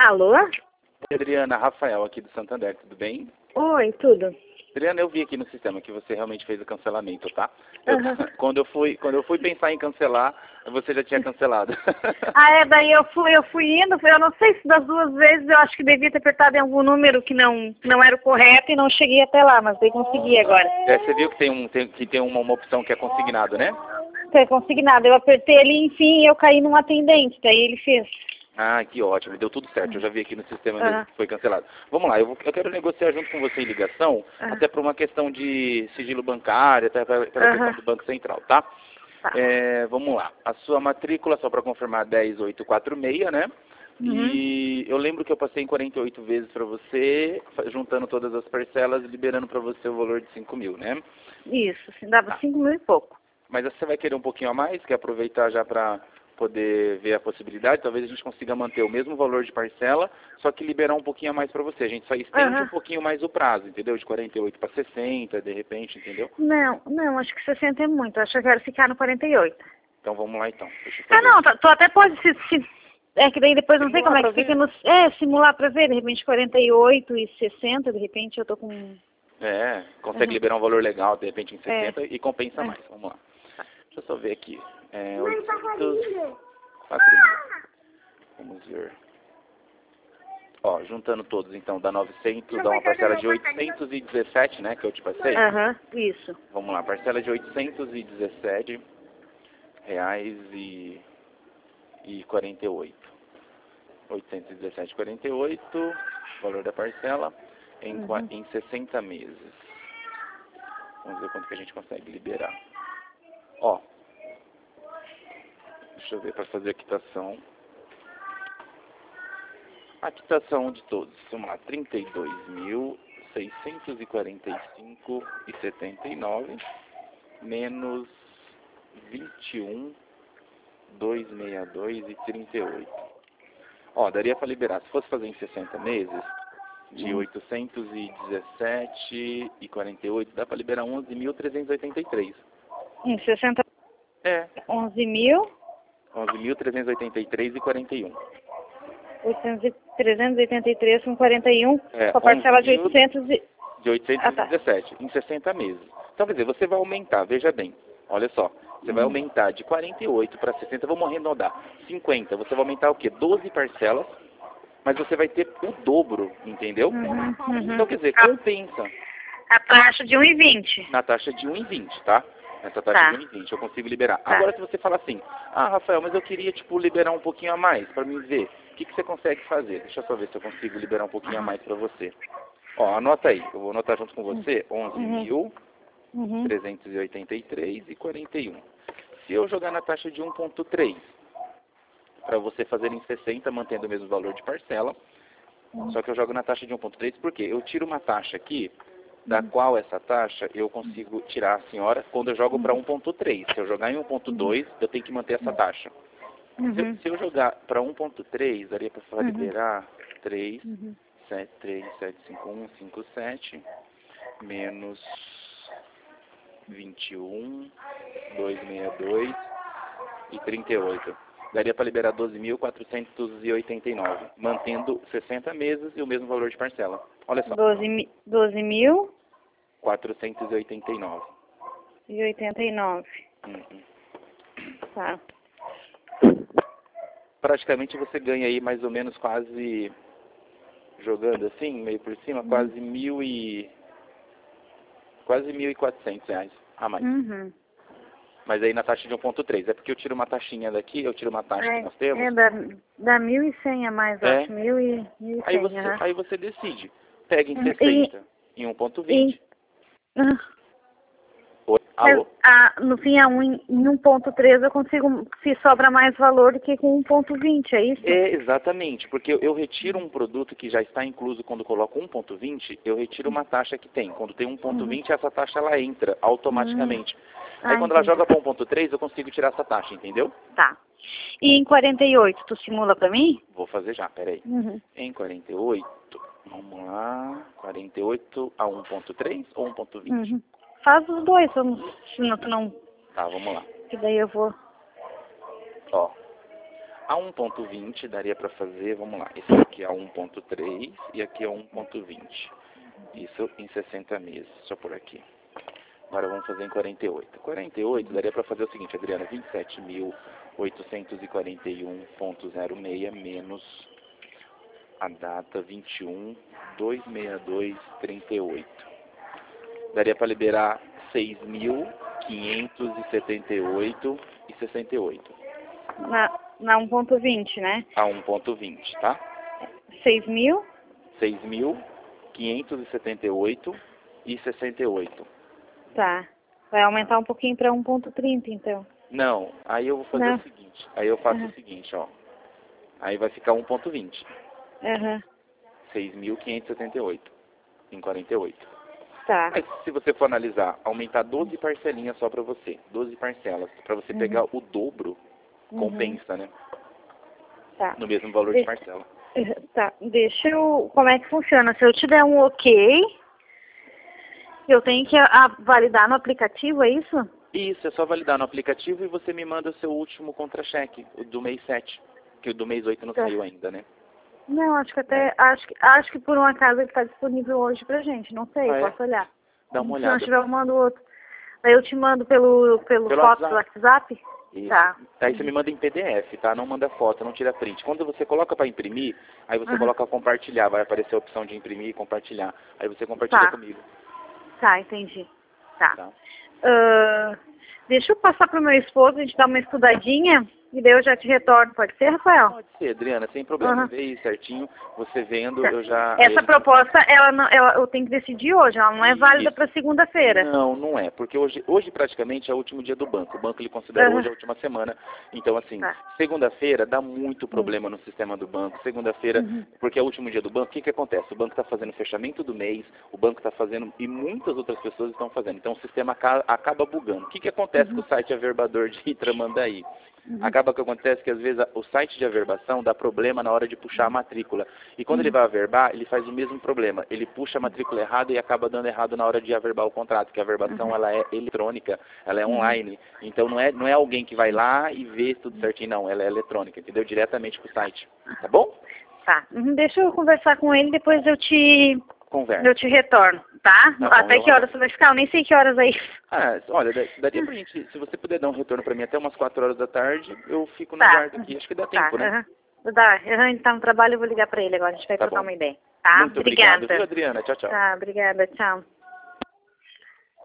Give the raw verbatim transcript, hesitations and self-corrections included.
Alô? Adriana, Rafael aqui do Santander, tudo bem? Oi, tudo. Adriana, eu vi aqui no sistema que você realmente fez o cancelamento, tá? Eu, Uhum. quando, eu fui, quando eu fui pensar em cancelar, você já tinha cancelado. Ah, é, daí eu fui, eu fui indo, eu não sei se das duas vezes eu acho que devia ter apertado em algum número que não, que não era o correto e não cheguei até lá, mas daí consegui agora. É, você viu que tem, um, tem, que tem uma, uma opção que é consignado, né? Foi consignado, eu apertei ali, enfim, eu caí num atendente, daí ele fez. Ah, que ótimo, deu tudo certo, eu já vi aqui no sistema Uhum. mesmo que foi cancelado. Vamos lá, eu, vou, eu quero negociar junto com você em ligação, Uhum. até por uma questão de sigilo bancário, até pela, pela Uhum. questão do Banco Central, tá? Tá. É, vamos lá, a sua matrícula, só para confirmar, dez mil oitocentos e quarenta e seis, né? Uhum. E eu lembro que eu passei em quarenta e oito vezes para você, fa- juntando todas as parcelas, liberando para você o valor de cinco mil, né? Isso, assim, dava Tá. cinco mil e pouco. Mas você vai querer um pouquinho a mais? Quer aproveitar já para poder ver a possibilidade? Talvez a gente consiga manter o mesmo valor de parcela, só que liberar um pouquinho a mais para você. A gente só estende Uhum. um pouquinho mais o prazo, entendeu? De quarenta e oito para sessenta, de repente, entendeu? Não, não, acho que sessenta é muito, acho que eu quero ficar no quarenta e oito. Então vamos lá então. Deixa eu Ah, fazer não, aqui. tá- tu até pode se, se- é que daí depois não sei Simular como é pra que fica ver. no... É, simular pra ver, de repente quarenta e oito e sessenta, de repente eu tô com... É, consegue Uhum. liberar um valor legal, de repente em É, sessenta e compensa é. mais. Vamos lá. Deixa eu só ver aqui. É, oitocentos, quatro mil. Vamos ver. Ó, juntando todos, então, dá novecentos, dá uma parcela de oitocentos e dezessete, né, que eu te passei. Aham, isso. Vamos lá, parcela de oitocentos e dezessete reais e, e quarenta e oito. oitocentos e dezessete e quarenta e oito, valor da parcela, em, qua- Uhum. em sessenta meses. Vamos ver quanto que a gente consegue liberar. Ó, deixa eu ver para fazer a quitação. A quitação de todos, vamos lá, trinta e dois mil seiscentos e quarenta e cinco e setenta e nove menos vinte e um mil duzentos e sessenta e dois e trinta e oito. Ó, daria para liberar, se fosse fazer em sessenta meses, de Hum. oitocentos e dezessete e quarenta e oito, dá para liberar onze mil trezentos e oitenta e três. Em sessenta, É, onze mil, onze mil trezentos e oitenta e três e quarenta e um. oitocentos e trezentos e oitenta e três com quarenta e um, É, com a parcela de onze mil oitocentos e... de Ah, tá. oitocentos e dezessete, em sessenta meses. Então, quer dizer, você vai aumentar, veja bem, olha só, você vai Uhum. aumentar de quarenta e oito para sessenta, vamos arredondar, cinquenta, você vai aumentar o quê? doze parcelas, mas você vai ter o dobro, entendeu? Uhum. Uhum. Então, quer dizer, A, compensa a taxa de um e vinte. na taxa de um e vinte, tá? Nessa taxa Tá. de um e vinte, eu consigo liberar. Tá. Agora, se você fala assim, ah, Rafael, mas eu queria, tipo, liberar um pouquinho a mais para me ver, o que, que você consegue fazer? Deixa eu só ver se eu consigo liberar um pouquinho a Uhum. mais para você. Ó, anota aí, eu vou anotar junto com você, onze Uhum. mil Uhum. trezentos e oitenta e três e quarenta e um. Se eu jogar na taxa de um ponto três, para você fazer em sessenta, mantendo o mesmo valor de parcela, só que eu jogo na taxa de um ponto três, por quê? Eu tiro uma taxa aqui, da qual essa taxa eu consigo tirar a senhora quando eu jogo para um ponto três. Se eu jogar em um ponto dois, eu tenho que manter essa taxa. Se, eu- Uhum. se eu jogar para um ponto três, daria para Uhum. liberar três, Uhum. sete, três, sete, cinco, um, cinco, sete, menos vinte e um, duzentos e sessenta e dois e trinta e oito. Daria para liberar doze mil quatrocentos e oitenta e nove, mantendo sessenta meses e o mesmo valor de parcela. Olha só, doze mi- doze mil quatrocentos e oitenta e nove. e oitenta e nove. Uhum. Tá. Praticamente você ganha aí mais ou menos quase, jogando assim, meio por cima, quase mil e quase mil e quatrocentos reais a mais. Uhum. Mas aí na taxa de um ponto três. É porque eu tiro uma taxinha daqui, eu tiro uma taxa que É, nós temos. é dá, dá mil e cem a mais, eu É. acho. Mil e, mil e Aí cem, você, aham. aí você decide. Pega em Uhum. E, sessenta, em um ponto vinte. e, ah, Oi, mas, alô? ah, no fim, a um, em um ponto três eu consigo, se sobra mais valor do que com um ponto vinte, é isso? É, exatamente, porque eu, eu retiro um produto que já está incluso quando coloco um ponto vinte, eu retiro uma taxa que tem. Quando tem um ponto vinte, essa taxa ela entra automaticamente. Aí Ah, quando ela entendi. joga para um ponto três, eu consigo tirar essa taxa, entendeu? Tá. E em quarenta e oito, tu simula pra mim? Vou fazer já, peraí. Uhum. Em quarenta e oito, vamos lá, quarenta e oito a um ponto três ou um ponto vinte? Uhum. Faz os dois, vamos, se não, tu não, Tá, vamos lá. que daí eu vou. Ó, A um ponto vinte daria para fazer, vamos lá, esse aqui é a um ponto três e aqui é um ponto vinte. Isso em sessenta meses, só por aqui. Agora vamos fazer em quarenta e oito. quarenta e oito daria para fazer o seguinte, Adriana, vinte e sete mil oitocentos e quarenta e um vírgula zero seis menos a data vinte e um, duzentos e sessenta e dois, trinta e oito. Daria para liberar seis mil quinhentos e setenta e oito e sessenta e oito. Na, na um ponto vinte, né? A um ponto vinte, tá? seis mil? seis mil quinhentos e setenta e oito e sessenta e oito. Tá. Vai aumentar um pouquinho para um ponto trinta, então. Não, aí eu vou fazer Não. o seguinte. Aí eu faço Uhum. o seguinte, ó. Aí vai ficar um ponto vinte. Aham. seis mil quinhentos e setenta e oito em quarenta e oito. Tá. Mas se você for analisar, aumentar doze parcelinhas só para você. doze parcelas. Para você Uhum. pegar o dobro, Uhum. compensa, né? Tá. No mesmo valor De... de parcela. Tá. Deixa eu... Como é que funciona? Se eu te der um ok, eu tenho que a, a validar no aplicativo, é isso? Isso, é só validar no aplicativo e você me manda o seu último contra-cheque, o do mês sete. Que o do mês oito não Tá. saiu ainda, né? Não, acho que até... Acho que, acho que por um acaso ele está disponível hoje pra gente. Não sei, Ah, é? posso olhar. Dá uma Se não olhada. tiver, eu mando outro. Aí eu te mando pelo, pelo, Pelo foto do WhatsApp. WhatsApp? Isso. Tá. Aí você me manda em P D F, tá? Não manda foto, não tira print. Quando você coloca para imprimir, aí você Uhum. coloca compartilhar. Vai aparecer a opção de imprimir e compartilhar. Aí você compartilha Tá. comigo. Tá, entendi. Tá. Tá? Ah, deixa eu passar pro meu esposo, a gente dá uma estudadinha e daí eu já te retorno. Pode ser, Rafael? Pode ser, Adriana, sem problema. Uhum. Vê aí certinho. Você vendo, Tá. eu já... Essa ele- proposta, ela não, ela, eu tenho que decidir hoje, ela não é válida Isso. para segunda-feira. Não, não é, porque hoje, hoje praticamente é o último dia do banco. O banco ele considera Uhum. hoje a última semana. Então, assim, Tá. segunda-feira dá muito problema no sistema do banco. Segunda-feira, Uhum. porque é o último dia do banco, o que, que acontece? O banco está fazendo o fechamento do mês, o banco está fazendo, e muitas outras pessoas estão fazendo. Então, o sistema aca- acaba bugando. O que, que acontece Uhum. com o site averbador de Tramandaí? Uhum. Acaba que acontece que às vezes a- o site de averbação dá problema na hora de puxar a matrícula. E quando Uhum. ele vai averbar, ele faz o mesmo problema. Ele puxa a matrícula errada e acaba dando errado na hora de averbar o contrato, que a averbação Uhum. ela é eletrônica, ela é Uhum. online. Então não é, não é alguém que vai lá e vê tudo certinho, não. Ela é eletrônica, entendeu? Diretamente com o site. Tá bom? Tá. Uhum. Deixa eu conversar com ele, depois eu te, Conversa. eu te retorno, tá? Tá bom, Até eu que horas você vai ficar? Eu nem sei que horas aí. Ah, olha, da- daria pra gente, se você puder dar um retorno pra mim até umas quatro horas da tarde, eu fico no Tá. guarda aqui. Acho que dá tempo, Tá. né? Uhum. Dá. Uhum. Ele tá no trabalho, eu vou ligar pra ele agora, a gente vai Tá trocar bom. uma ideia. Tá? Muito obrigado, Obrigada. viu, Adriana? Tchau, tchau. Tá, obrigada. Tchau.